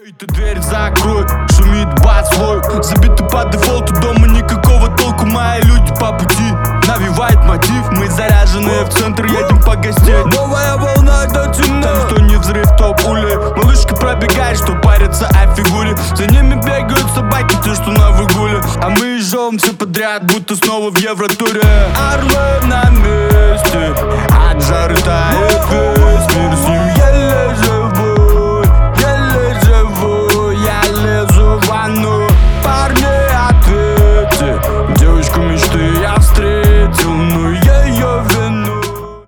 Ты дверь закрой, шумит бас свой. Забиты по дефолту, дома никакого толку. Мои люди по пути, навевает мотив. Мы заряженные в центр, едем погостеть. Новая волна до темна. Там что не взрыв, то пули. Малышка пробегает, что парится о фигуре. За ними бегают собаки, те, что на выгуле. А мы жжем все подряд, будто снова в Евротуре. Орлы на месте, от жары тает весь мир с ними.